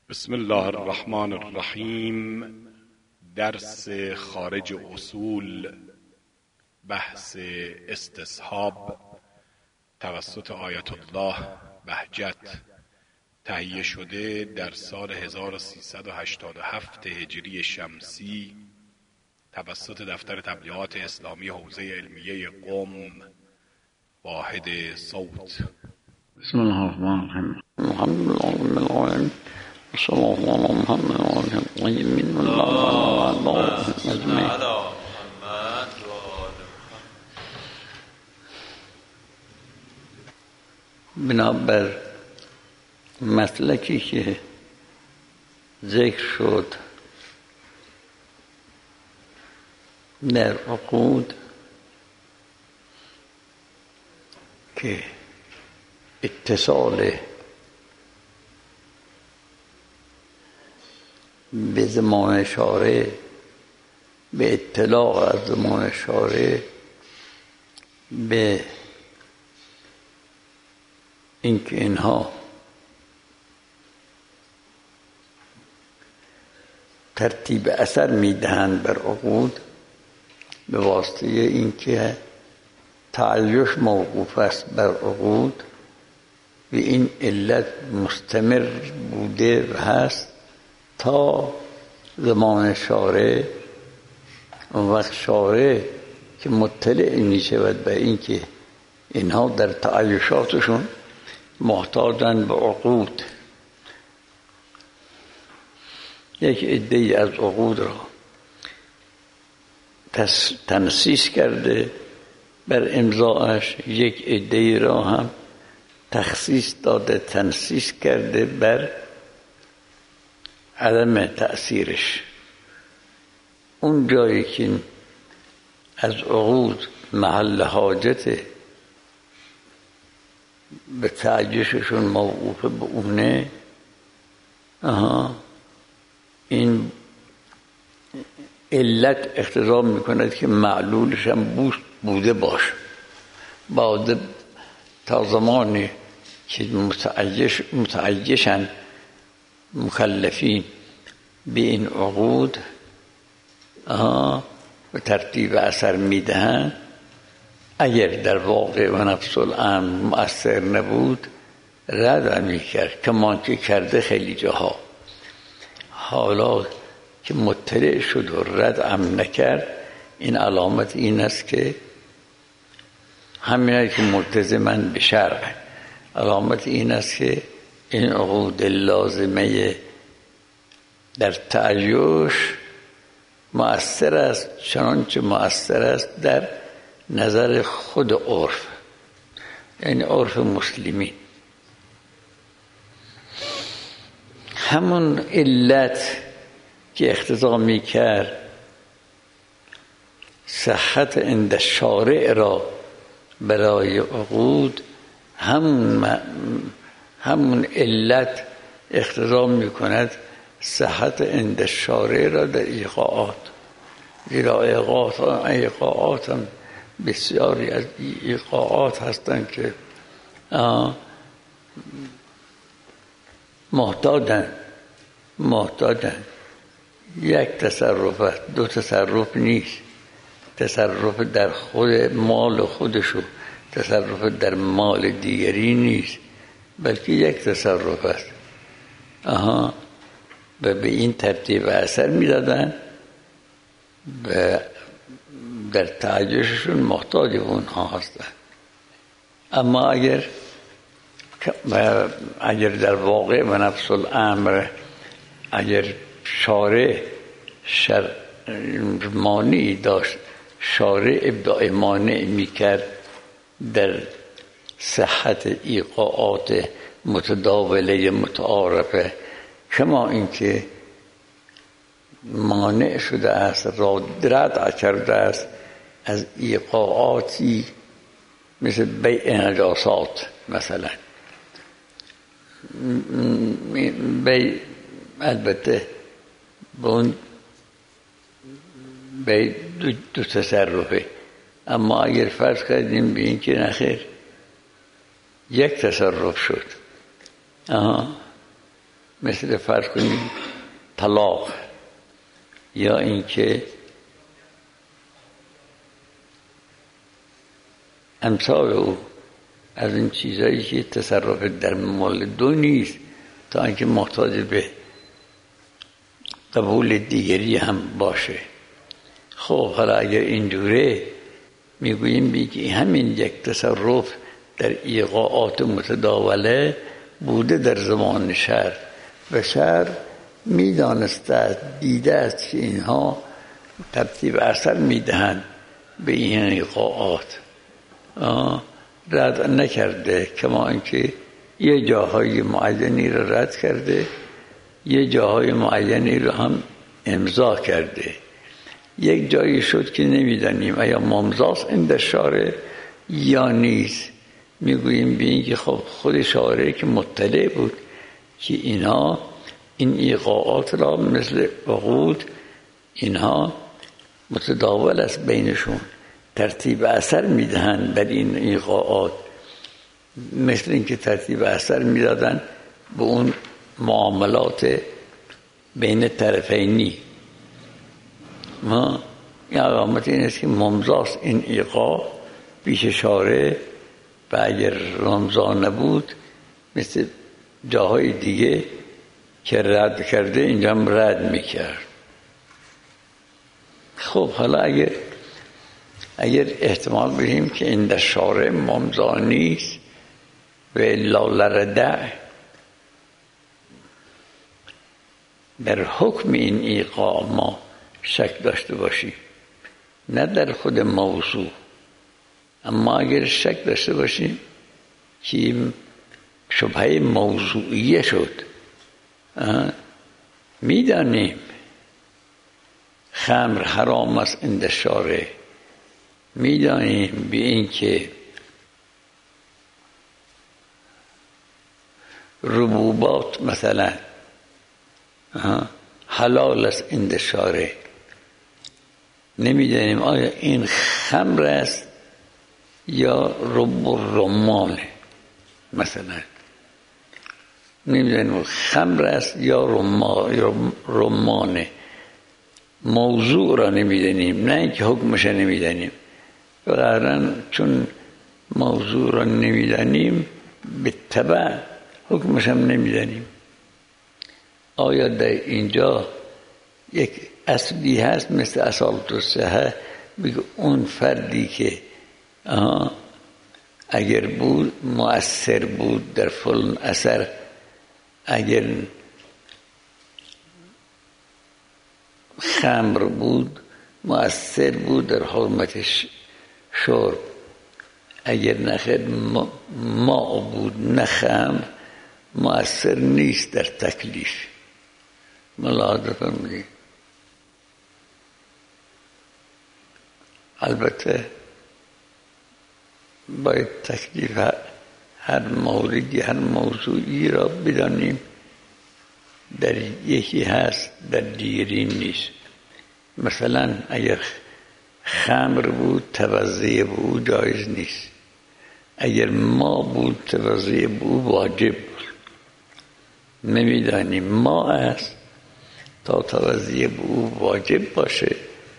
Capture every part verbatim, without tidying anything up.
بسم الله الرحمن الرحیم. درس خارج اصول، بحث استصحاب توسط آیت الله بهجت، تهیه شده در سال هزار و سیصد و هشتاد و هفت هجری شمسی توسط دفتر تبلیغات اسلامی حوزه علمیه قم، واحد صوت. بسم الله الرحمن الرحیم. الحمد لله رب العالمین و صلی الله علی محمد و آله الطیبین و الله اجمعین. بنابر مسلکی که ذکر شد در عقود که اتصال به زمان شارع، به اطلاع از زمان شارع، به اینکه اینها ترتیب اثر میدهند بر عقود به واسطه اینکه تعیش موقوف است بر عقود و این علت مستمر بوده و هست تا زمان شارع. اون وقت شارع که مطلع می شود به این که اینها در تعیشاتشون محتاجن به عقود، یک عده از عقود را تنسیس کرده بر امضاش، یک عده را هم تخصیص داده تنسیس کرده بر عدم تأثیرش. اون جایی که از عقود محل حاجت به تعیششون موقوف به اونه، آها این علت اقتضا میکند که معلولش هم بوده باشه. بعد تا زمانی که متعیش متعیشن مکلفین به این عقود آها به ترتیب اثر میدهن، اگر در واقع و نفس الامر مؤثر نبود رد میکرد، کمان که کرده خیلی جاها. حالا که مطلع شد و رد هم نکرد، این علامت این است که همینه که ملتزمن به شرع. علامت این است که این عقود لازمه در تعیش مؤثر است، چنانچه مؤثر است در نظر خود عرف، یعنی عرف مسلمین. همون علت که اقتضا می کرد صحت عند شارع را برای عقود، همون همون علت اقتضا می کند صحت عند شارع را در ایقاعات. زیرا ایقاعات, ایقاعات هم بسیاری از ایقاعات هستند که محتاجن محتاجن یک تصرف است، دو تصرف نیست. تصرف در خود مال خودشو، تصرف در مال دیگری نیست، بلکه یک تصرف است. آها و به این ترتیب اثر میدادن و در تعیششون محتاج اونها هستند. اما اگر اگر در واقع و نفس الامر اگر شارع شر مانعی داشت، شارع ابداع مانع میکرد در صحت ایقاعات متداوله متعارفه، کما اینکه مانع شده است، رد کرده است از ایقاعاتی مثل بیع نجاسات. مثلا بیع البته به اون بیع دو, دو تصرفه، اما اگر فرض کردیم به این که نخیر یک تصرف شد، آها مثل فرض کنید طلاق، یا اینکه امثال او از این چیزایی که تصرف در مال دو نیست تا اینکه محتاج به قبول دیگری هم باشه. خب حالا اگر اینجوره میگوییم بیگی همین یک تصرف در ایقاعات متداوله بوده در زمان شر و شر میدانسته، دیده است که اینها ترتیب اثر میدهند به این ایقاعات، رد نکرده. کما اینکه یه جاهای معینی رو رد کرده، یه جاهای معینی رو هم امضا کرده. یک جایی شد که نمیدانیم آیا ممضاست این در شارع یا نیست. میگوییم بین که خب خود شارع که مطلع بود که اینها این ایقاعات را مثل عقود اینها متداول است بینشون، ترتیب اثر میدهند بر این ایقاعات، مثل اینکه ترتیب اثر میدادن به اون معاملات بین طرفینی. ما این علامت این است که ممضاست این ایقاع پیش شارع، و اگر ممضا نبود مثل جاهای دیگه که رد کرده اینجا هم رد میکرد. خب حالا اگر اگر احتمال بدیم که این در شارع ممضا نیست و الا لردع، در حکم این ایقاع ما شک داشته باشیم، نه در خود موضوع. اما اگر شک داشته باشیم که شبهه موضوعیه شد، میدانیم خمر حرام است این در شارع، میدانیم به این که ربوبات مثلا حلال است این در شارع، نمیدانیم آیا این خمر است یا رب الرمان مثلا، نمیدانیم خمر است یا رمانه. موضوع را نمیدانیم، نه اینکه حکمش نمیدانیم. قطعاً چون موضوع را نمیدانیم به تبع حکمش هم نمیدانیم. آیا در اینجا یک اصلی هست مثل اصالت الصحه، بگه اون فردی که اگر بود مؤثر بود در فلان اثر، اگر خمر بود مؤثر بود در حرمت شرب، اگر نخیر ما بود نه خمر مؤثر نیست در تکلیف. ملاحظه فرمودید. البته باید تکلیف هر موردی هر موضوعی را بدانیم، در یکی هست در دیگری نیست. مثلا اگر خمر بود توضیح به او جایز نیست، اگر ما بود توضیح به او واجب بود. نمیدانیم ما است تا توضیح به او واجب باشه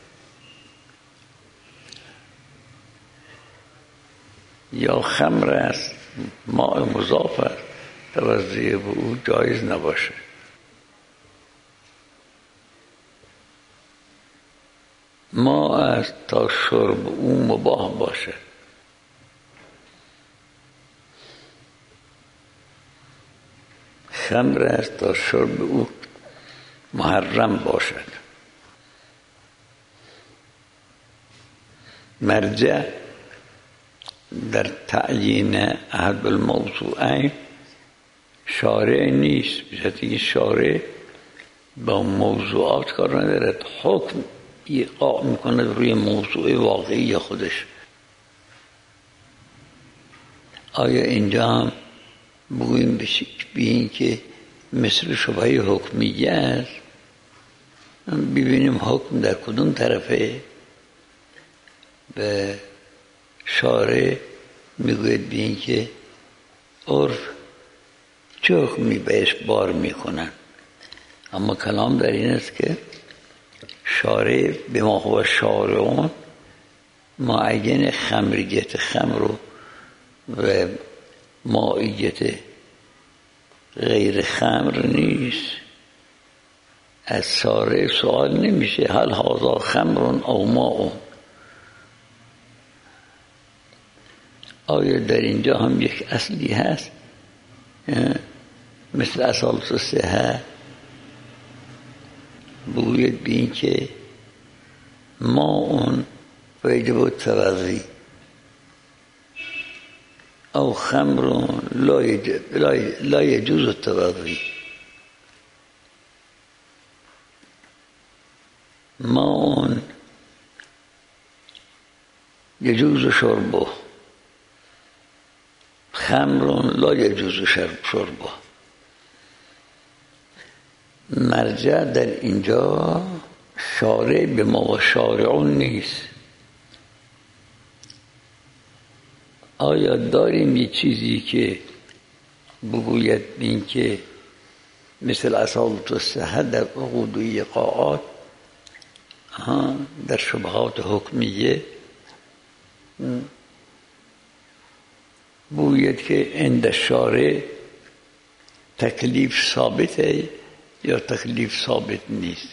یا خمر است ماء مضاف است توضیح به او جایز نباشه. ما است تا شرب او مباح باشه. خمر است تا شرب او محرم باشد. مرجع در تعیین احد الموضوعین شارع نیست، بذاتی شارع با موضوعات کار ندارد، حکم ایقاع میکنه روی موضوع واقعی خودش. آیا اینجا هم بگوییم ببینیم که مثل شبهه حکمیه است، ببینیم حکم در کدوم طرفه. به شارع میگوید ببین که عرف چه حکمی بهش بار میکنن. اما کلام در این است که شارع به ما هو شارعون معین خمریت خمر و مائیت غیر خمر نیست. از شارع سوال نمیشه هل هذا خمر او ماء. آیا در اینجا هم یک اصلی هست مثل اصالت صحه بوید بین که ماء وجب التوضی او خمر لا يجوز التوضی. ماء يجوز شربه خمر لا يجوز شربه. مرجع در اینجا شارع به ما شارعون نیست. آیا داریم یه چیزی که بگوید این که مثل اصالت و صحه در عقود و ایقاعات در شبهات حکمیه بگوید که عند شارع تکلیف ثابته یا تکلیف ثابت نیست.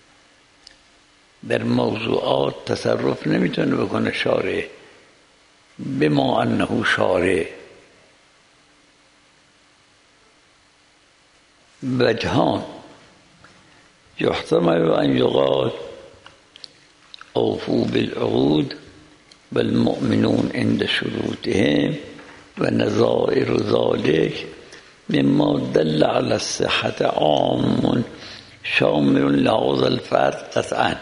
در موضوعات تصرف نمیتونه بکنه شارع بما انه شارع. وجهان يحتمل ان يقال اوفوا بالعقود والمؤمنون عند شروطهم ونظائر ذلك مما دل على الصحة عام شامل لهذا الفرد قطعا.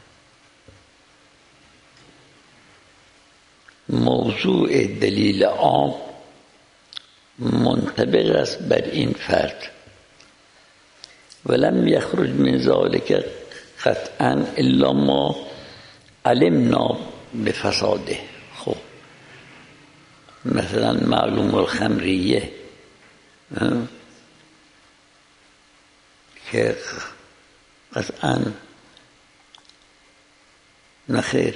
موضوع دلیل عام منطبق است بر این فرد ولم يخرج من ذلك قطعا الا ما علمنا بفساده. خب مثلا معلوم الخمریه که قطعا نخیر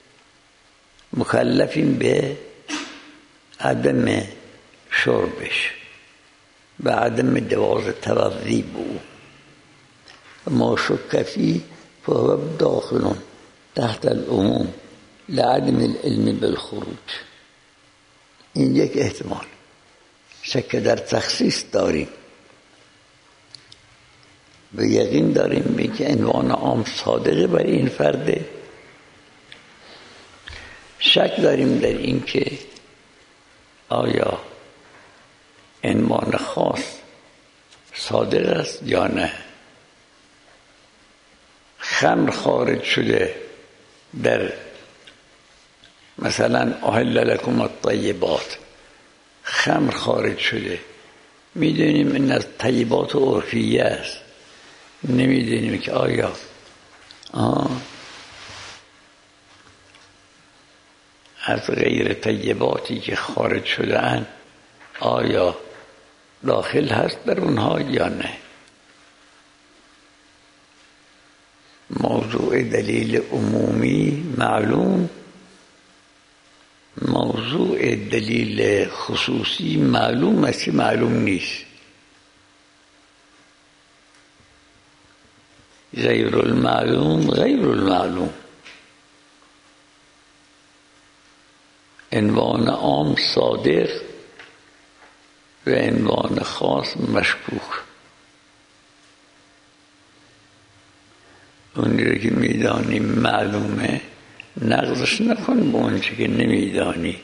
مکلفیم به عدم شربش و عدم جواز توضی به ما شک فیه فهو داخل تحت العموم لعدم العلم بالخروج. این یک احتمال. شک در تخصیص داریم و یقین داریم به که عنوان عام صادقه برای این فرده. شک داریم در این که آیا عنوان خاص صادق است یا نه. خمر خارج شده در مثلا احل لکم الطیبات، خمر خارج شده، میدونیم این از طیبات عرفیه است، نمیدونیم که آیا آه از غیر طیباتی که خارج شده اند آیا داخل هست در اونها یا نه. موضوع دلیل عمومی معلوم، موضوع دلیل خصوصی معلوم است که معلوم نیست. غیر المعلوم غیر المعلوم. عنوان عام صادق و عنوان خاص مشکوک. اونی رو که میدانی معلومه نقضش نکن به اون چی که نمیدانی.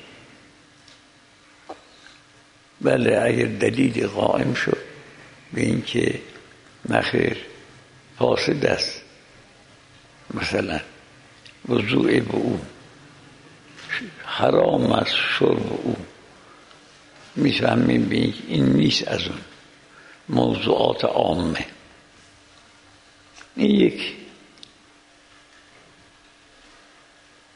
بله اگر دلیل قائم شد به این که نخیر فاسد است، مثلا وضوع به او حرام است، شرب او، میفهمیم به این که این نیست از اون موضوعات عامه. این یک.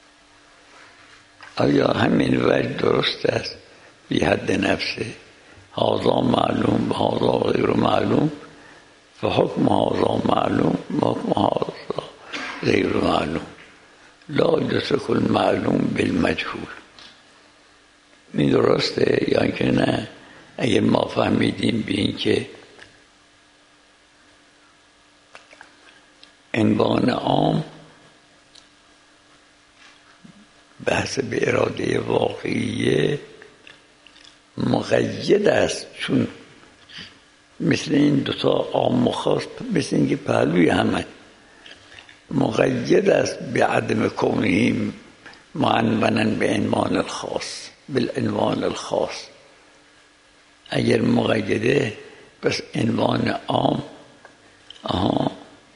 آیا همین وجه درست است بی حد نفسه؟ هذا معلوم و هذا غیر معلوم فحکم هذا معلوم و حکم هذا غیر معلوم لا یدرک المعلوم بالمجهول. این درسته یا اینکه نه؟ اگر ما فهمیدیم به این که عنوان عام بحث به اراده واقعیه مقید است، چون مثل این دوتا عام و خاص مثل اینکه پهلوی همه مقید است به عدم کونه معنونا به عنوان الخاص بالعنوان الخاص. اگر مقیده پس عنوان عام آها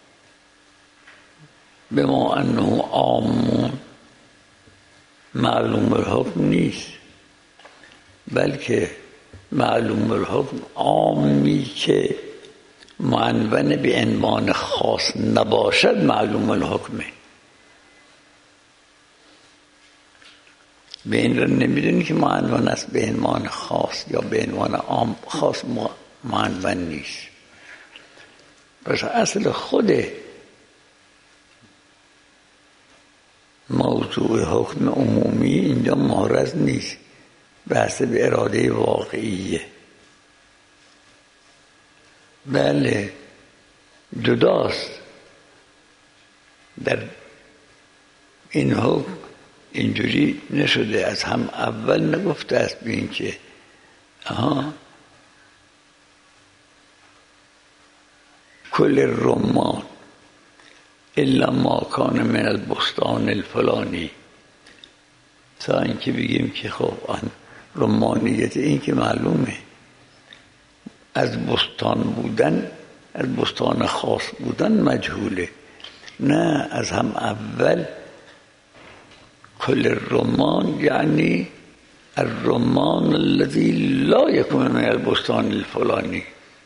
بما انه عام معلوم الحکم نیست، بلکه معلوم الحکم عامی که معنون به عنوان خاص نباشد معلوم الحکمه. به این را نمیدونی که معنون است به عنوان خاص یا به عنوان عام، خاص معنون نیست. پس اصل خود موضوع حکم عمومی اینجا محرز نیست، بحث به اراده واقعیه. بله جداست، در این حکم اینجوری نشده، از هم اول نگفته است به این که آها کل الرمان الا ما کان من البستان الفلانی، تا اینکه بگیم که خب آن رمانیت این که معلومه از بستان بودن، از بستان خاص بودن مجهوله. نه، از هم اول کل الرمان یعنی الرمان الذي لا يكون من البستان الفلانی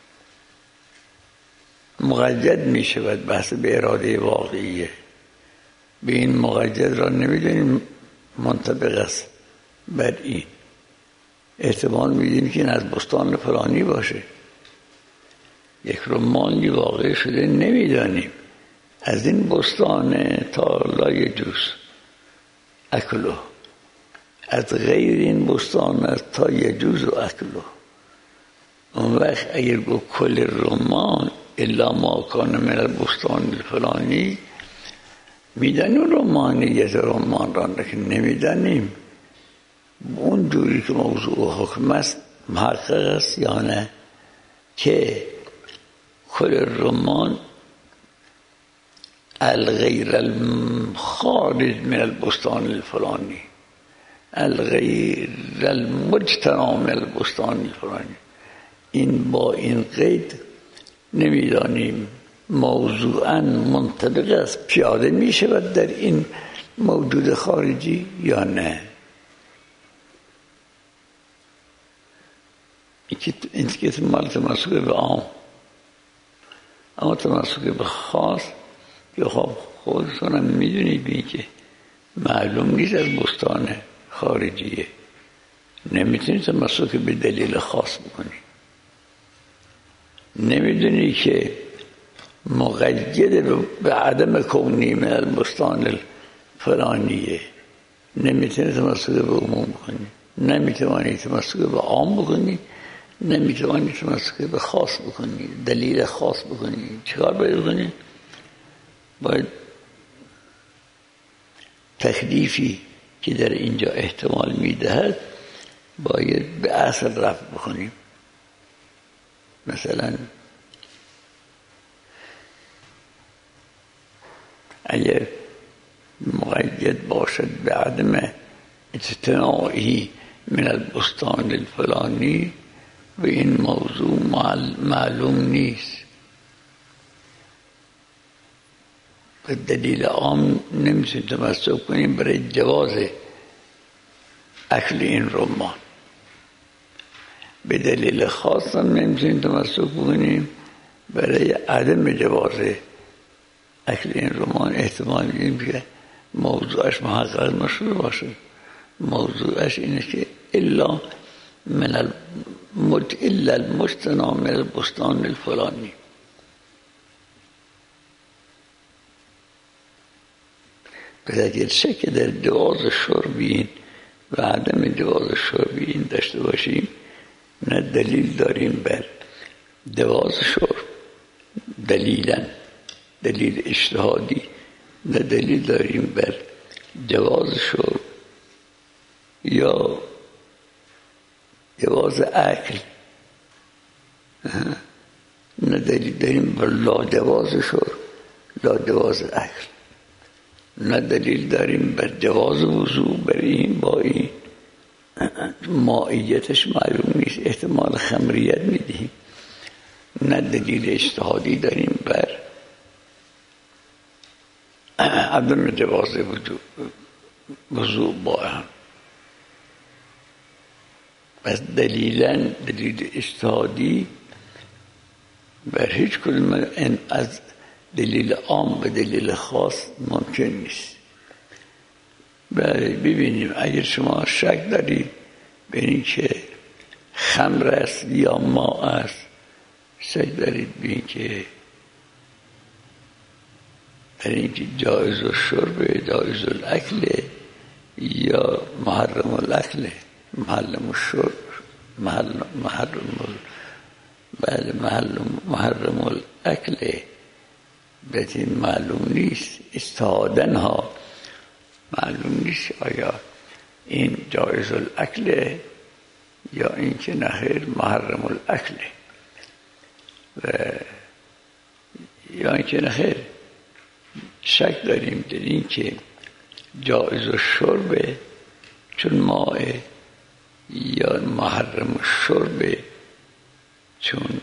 مقید می شود. بحث به اراده واقعیه. به این مقید را نمیدونیم منطبق است بر این. احتمال میدیم که این از بستان فلانی باشه. یک رمانی واقع شده نمیدانیم، از این بستان تا لا یجوز اکلو، از غیر این بستان است تا یجوز اکلو. اون وقت اگر گو کل رمان الا ما کان من البستان الفلانی، میدانیم رمانیت رمان را، لیکن نمیدانیم اون جوری که موضوع حکم است محقق است یا نه، که کل الرمان الغیر الخارج من البستان الفلانی، الغیر المجتمع من البستان الفلانی. این با این قید نمیدانیم موضوعاً منطبق است، پیاده می شود در این موجود خارجی یا نه. این که مال تمسک به عام، اما تمسک به خاص که خب خودتون هم میدونید بین که معلوم نیست از بستان خارجیه، نمیتونید تمسک به دلیل خاص بکنی. نمیدونی که مقید به عدم کونی من البستان الفلانیه، نمیتونی تمسک به عموم بکنی، نمیتوانی تمسک به عام بکنی، نمیتوانی تمسک به خاص بکنی، دلیل خاص بکنی. چیکار باید بکنی؟ باید تکلیفی که در اینجا احتمال میدهد باید به اصل رفع بکنیم. مثلا اگر مقید باشد به عدم اجتناعی من البستان الفلانی و این موضوع معلوم نیست، به دلیل عام نمیتونیم تمسک کنیم برای جواز اکل این رمان، به دلیل خاص هم نمیتونیم تمسک کنیم برای عدم جواز اکل این رمان. احتمال میدیم که موضوعش محقق نشده باشه. موضوعش اینه که الا من المت الا المجتنی من البستان الفلانی. پس اگر شک در جواز شرب و عدم جواز شرب داشته باشیم، نه دلیل داریم بر جواز شرب، دلیلا دلیل اجتهادی، نه دلیل داریم بر جواز شرب یا جواز عقل، نه دلیل داریم بر لا جواز شرب، لا جواز عقل، نه دلیل داریم بر جواز وضوء. بر این با این مائیتش معلوم نیست، احتمال خمریت میدیم. نه دلیل اجتهادی داریم بر عدم جواز وضوء با هم. پس دلیلا دلیل اجتهادی بر هیچ کدوم از دلیل عام به دلیل خاص ممکن نیست. ببینیم اگر شما شک دارید به این که خمر است یا ماء است، شک دارید به این که در این که جایز الشرب جایز الاکل یا محرم الاکل محرم الشرب محرم محرم بله محرم الاکل بهتین معلوم نیست، استعادن ها معلوم نیست آیا این جایز الاکل یا این که نخیر محرم الاکل و یا این که نخیر. شک داریم در این که جایز الشرب چون ماء یا محرم الشرب چون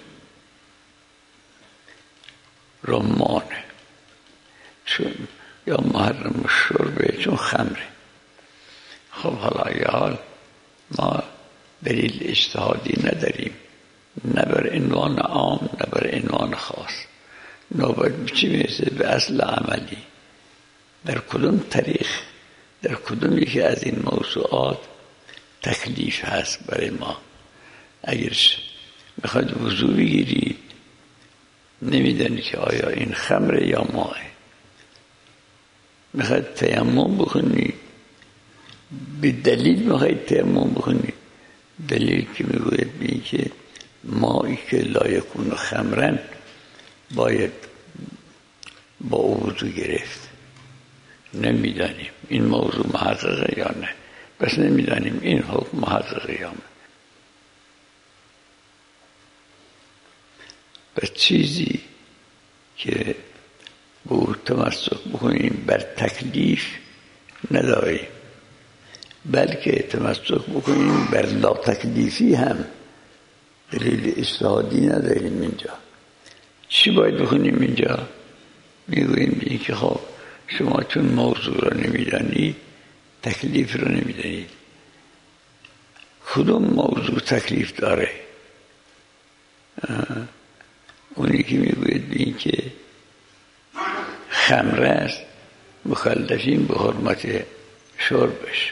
رمانه، چون یا محرم الشرب چون خمره. خب حالا یا حال ما دلیل اجتهادی نداریم، نه بر عنوان عام نه بر عنوان خاص. نوبت چی میرسه؟ به اصل عملی. در کدوم طریق، در کدوم یکی از این موضوعات تکلیف هست برای ما؟ اگر میخواید وضو بگیرید نمیدانی که آیا این خمره یا ماء. میخواید تیمم بکنید، به دلیل میخواید تیمم بکنید، دلیل که میگوید بین که مایی که لا یکون خمرن باید با وضو گرفت. نمیدانیم این موضوع محققه یا نه، بس نمیدانیم این حکم محققه یا نه. بس چیزی که با تمسک بکنیم بر تکلیف نداریم، بلکه تمسک بکنیم بر لا تکلیفی هم دلیل اجتهادی نداریم. اینجا چی باید بکنیم؟ اینجا میگوییم این که خب شما چون موضوع را نمیدانید تکلیف را نمیدانید. کدوم موضوع تکلیف داره؟ اونی که میگوید این که خمره است مکلفیم به حرمت شربش.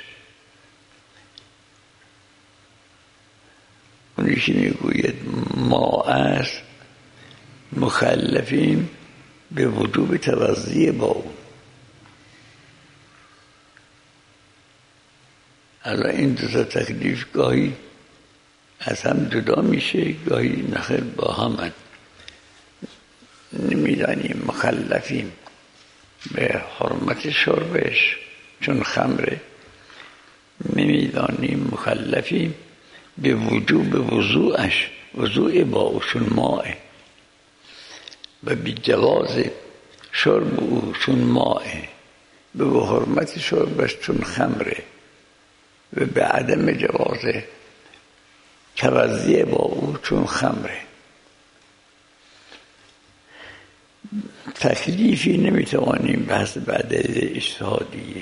اونی که میگوید ماء است مکلفیم به وجوب توضیح با اون. الان این دو تا تکلیف گاهی از هم جدا میشه، گاهی نخیر با هم. نمیدانیم مکلفیم به حرمت شربش چون خمره، نمیدانیم مکلفیم به وجوب وضوعش وضوع با او چون ماء و به جواز شرب او چون ماء به حرمت شربش چون خمره و به عدم جواز توضیح با او چون خمره. تکلیفی نمیتوانیم بحث بعد اجتهادیه.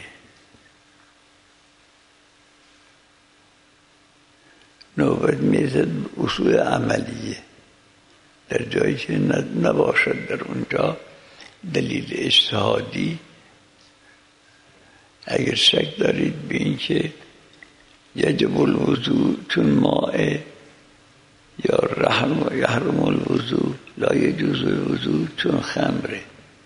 نوبت میرسد اصول عملیه. در جایی که نباشد در اونجا دلیل اجتهادی، اگر شک دارید به این که یجب الوضوء چون ماء، یا رحم یحرم الوضوء لا یجوز الوضوء چون خمره.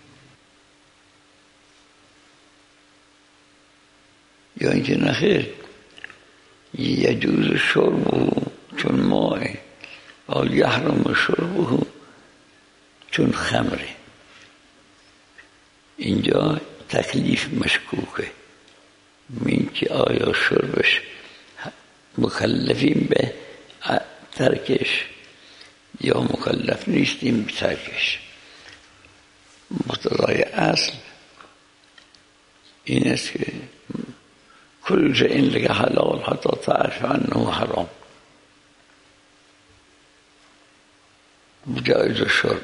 یا اینکه نخیر یجوز شربه چون ماء و یحرم شربه چون خمره. اینجا تکلیف مشکوکه، این که آیا شربش مکلفیم به ترکش یا مکلف نیستیم به ترکش. مقتضای اصل این است که کل شیء لک حلال حتی تعرف انه حرام، جایز الشرب.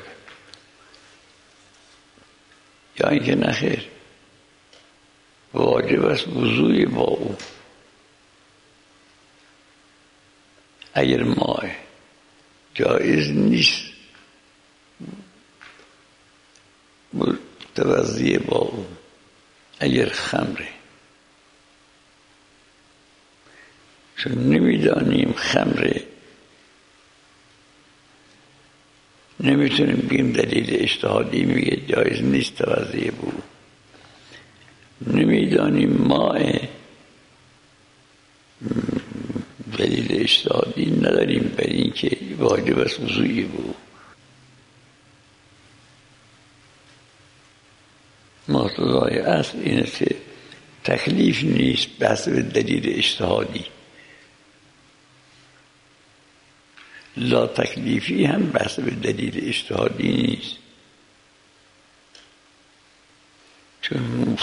یا اینکه نخیر واجب است وضوء با او. اگر ماء جایز نیست توضیح با او. اگر خمره، چون نمیدانیم خمره، نمیتونیم بگیم دلیل اجتهادی میگه جایز نیست توضیح با او. نمیدانیم ماء، دلیل اجتهادی نداریم بر این که واجب است وضوئی بود. مقتضای اصل این است که تکلیف نیست بحث به دلیل اجتهادی، لا تکلیفی هم بحث به دلیل اجتهادی نیست، چون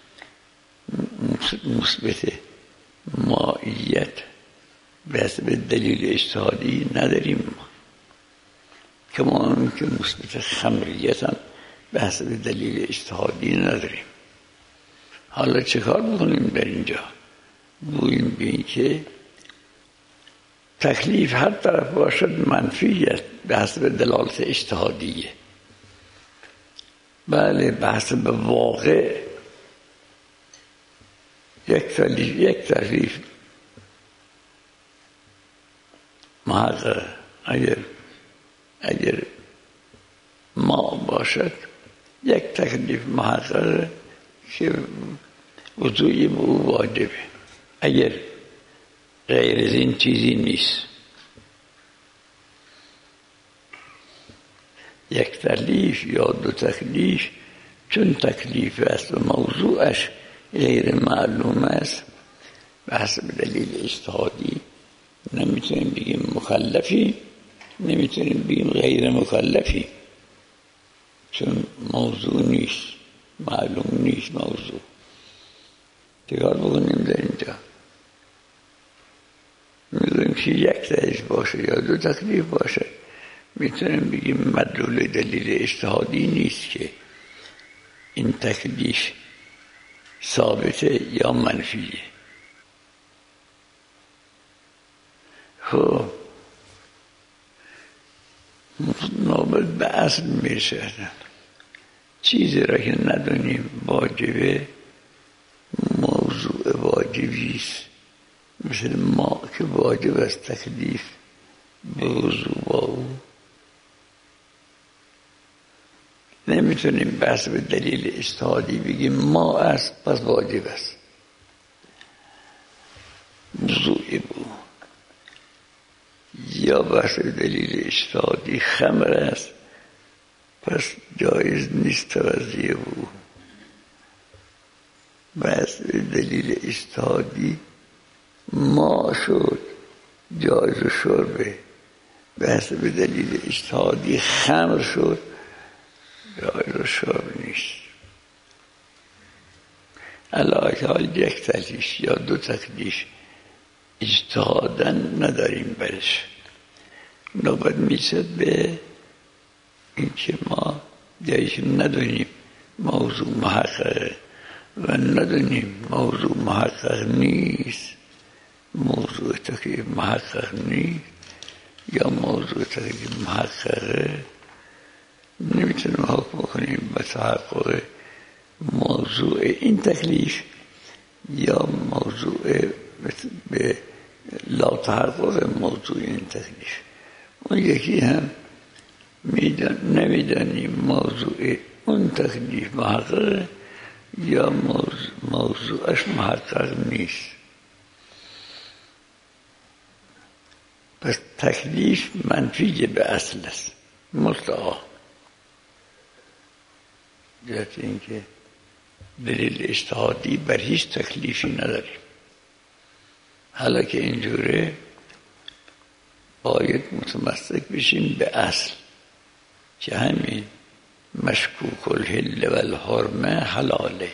مثبت مائیت بحث به دلیل اجتهادی نداریم، کما هم که مثبت خمریت هم بحث به دلیل اجتهادی نداریم. حالا چه کار بکنیم در اینجا؟ بگوییم به این که تکلیف هر طرف باشد منفیت بحث به دلالت اجتهادیه. بله بحث به واقع یک تکلیف یک تکلیف محقق اگر اگر ما باشد یک تکلیف محقق که وضوئی به او واجبه. اگر غیر از این چیزی نیست، یک تکلیف یا دو تکلیف چون تکلیف است و موضوعش غیر معلوم است بحث به دلیل اجتهادی نمیتونیم بگیم مکلفی، نمیتونیم بگیم غیر مکلفی، چون موضوع نیست، معلوم نیست موضوع. تکار بکنیم در اینجا میدونیم که یک تکلیف باشه یا دو تکلیف باشه، میتونیم بگیم مدلول دلیل اجتهادی نیست که این تکلیف ثابته یا منفیه. خب نوبت به اصل میرسد. چیزی را که ندونیم واجبه، موضوع واجبیست، مثل ما که واجب است تکلیف به وضوء با او، نمیتونیم بحث به دلیل اجتهادی بگیم ما است پس واجب است وضوء با او، یا بحث به دلیل اجتهادی خمر است پس جایز نیست توضیح او. بحث به دلیل اجتهادی ما شد جایز و شربه، بحث به دلیل اجتهادی خمر شد جایز و شرب نیست. علاوه حال یک تکلیف یا دو تکلیف اجتهادن نداریم برش. نوبت میشد به این که ما جایش ندونیم موضوع محققه و ندونیم موضوع محقق نیست، موضوع تکلیف محقق نیست یا موضوع تکلیف محققه، نمیتونیم حکم کنیم به تحقق موضوع این تکلیف یا موضوع به لا تحقق موضوع این تکلیف. اون یکی هم میدان نمیدانی موضوع اون تکلیف محقق یا موضوع موضوعش محقق نیست. پس تکلیف منفی به اصل است. مستعا جهت اینکه دلیل اجتهادی بر هیچ تکلیفی نداریم. حالا که اینجوره باید متمسک بشیم به اصل که همین مشکوک الحل و الحرمه حلاله.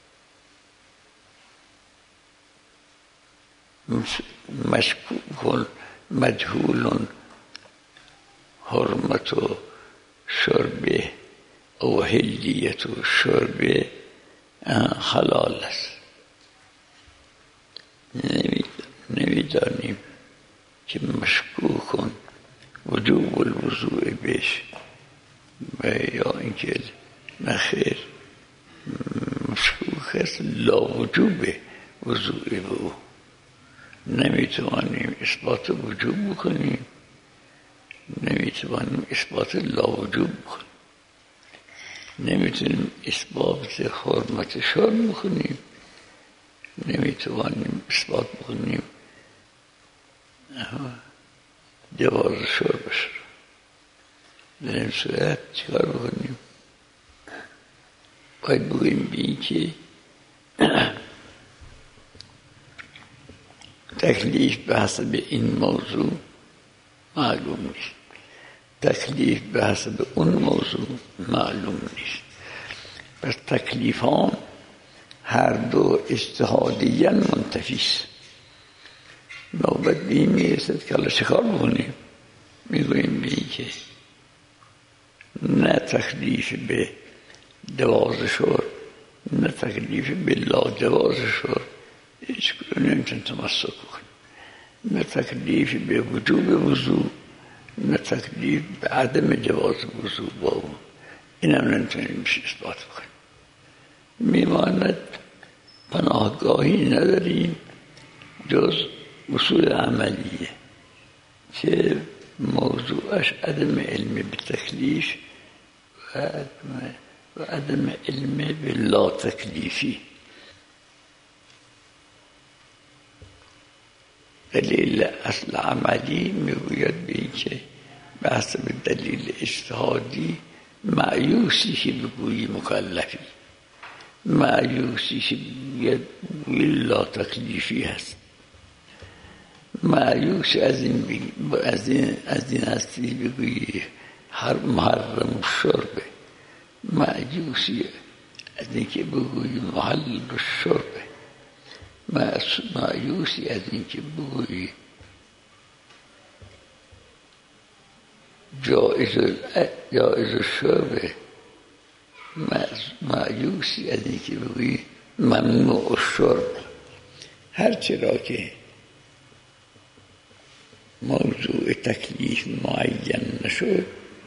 مشکوک مجهول حرمت و شربه او حلیت و شربه حلال است. نمیدانیم که مشکوک وجوب الوضوع بهش و یا اینکه نخیر مشکوک است لا وجوب وضوع به او. نمیتوانیم اثبات وجوب بکنیم، نمیتوانیم اثبات لا وجوب بکنیم، نمیتونیم اثبات حرمت شرب بکنیم، نمیتوانیم اثبات بکنیم جواز شربش. در این صورت چیکار بکنیم؟ باید بگوییم به این که تکلیف به حسب این موضوع معلوم نیست، تکلیف به حسب اون موضوع معلوم نیست. پس تکلیف ها هر دو اجتهادیاً منتفی است. نوبت به این میرسد که حالا چه کار بکنیم؟ میگوییم به این که نه تکلیف به جواز شرب نه تکلیف به لا جواز شرب هیچ کدوم نمیتونیم تمسک بکنیم، نه تکلیف به وجوب وضوع نه تکلیف به عدم جواز وضوع با اون. این هم نمیتونیم اثبات بکنیم. میماند پناهگاهی نداریم جز اصول عملیه که موضوعش عدم علم به تکلیف و عدم, و عدم علم به لا تکلیفی. دلیل اصل عملی میگوید به این که به حسب دلیل اجتهادی معیوسی که بگویی مکلفی، معیوسی که بگویی لا تکلیفی هست. معیوس از این از این از این هستی بگویی هر محرم شربه، معیوسی از این که بگویی محل شربه، معیوسی از این که بگویی جائز جائز شربه، معیوسی از این که بگویی ممنوع شربه. هر چرا که موضوع تکلیف معین نشد،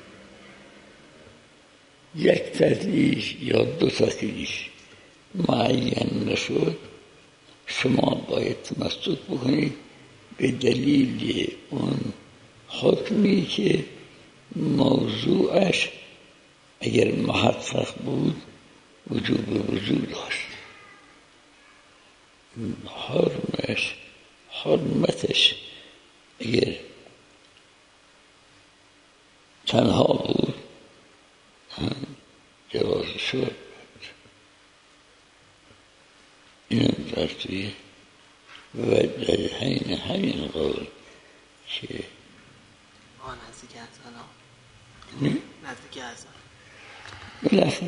یک تکلیف یا دو تکلیف معین نشد، شما باید تمسک بکنید به دلیل اون حکمی که موضوعش اگر محقق بود وجوب وضوع داشت، حرمش حرمتش اگر تنها بود جواز شد. این درستی و در حین همین قول که آن نزدیک ازانا نزدیک ازانا بلخص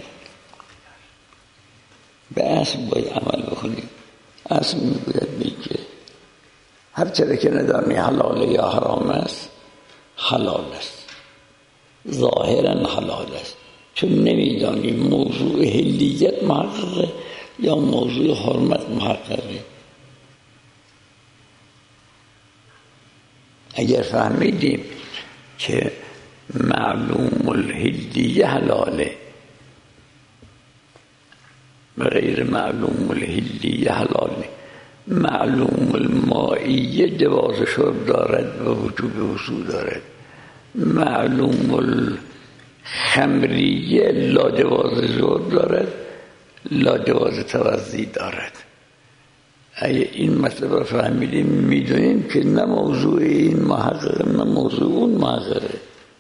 به اصل باید عمل بکنیم. اصل میگوید بیگه هر چرا که ندانی حلال یا حرام است حلال است، ظاهرا حلال است، چون نمیدانی موضوع حلیت محققه یا موضوع حرمت محققه. اگر فهمیدیم که معلوم الحلیه حلاله و غیر معلوم الحلیه حلاله معلوم المائیه جواز شرب دارد و وجوب وضو دارد. معلوم الخمریه لا جواز شرب دارد، لا جواز توضی دارد. اگه این مطلب رو فهمیدیم میدونیم که نه موضوع این محقق نه موضوع اون محققه.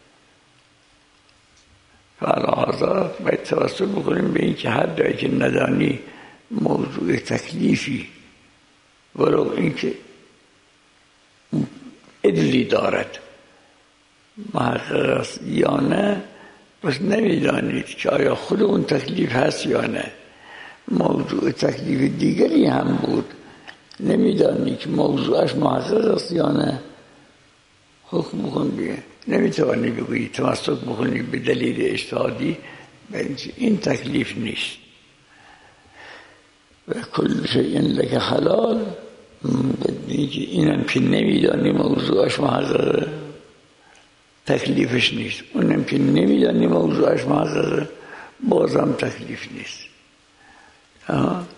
فعلا باید توسل بکنیم به این که هر جایی که ندانی موضوع تکلیفی ولو این که ادلی دارد محقق است یا نه، بس نمیدانید که آیا خود اون تکلیف هست یا نه. موضوع تکلیف دیگری هم بود، نمیدانی که موضوعش محقق است یا نه، حکم بکن بیه. نمیتوانی بگویی تمسک بکنی به دلیل اجتهادی بلکه این تکلیف نیست. و کل شیء لک حلال، که اینم که نمیدانی موضوعش محققه تکلیفش نیست، اونم که نمیدانی موضوعش محققه بازم تکلیف نیست. آه.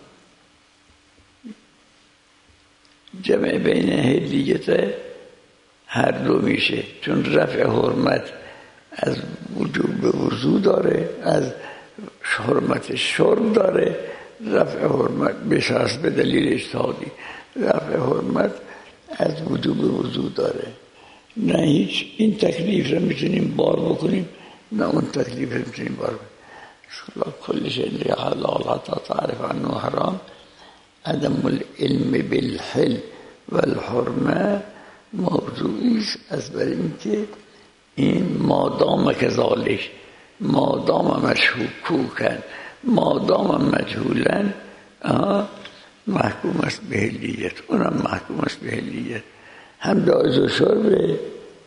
جمع بین هدیت هر دو میشه، چون رفع حرمت از وجوب وضو داره، از حرمت شرب داره. رفع حرمت بشخص به دلیل اجتهادی، رفع حرمت از وجوب وضو داره. نه هیچ این تکلیف رو میتونیم بار بکنیم، نه اون تکلیف رو میتونیم بار بکنیم. کل شیء حلال حتی تعرف عنه حرام. عدم العلم بالحل والحرمه موضوعی است از بر اینکه این مادام کذالک، مادام مشکوکن، مادام مجهولن محکوم است به حلیت، اونم محکوم است به حلیت. هم جایز و شربه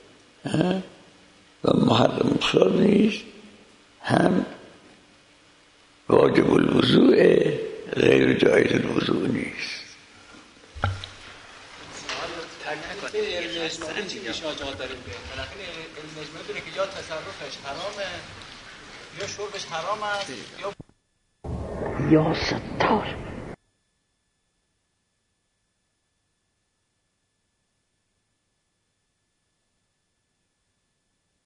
و محرم شرب نیست، هم واجب الوضوء غیر جایز الوضوء نیست. یا تصرفش حرامه یا شربش حرام است یا یا ستار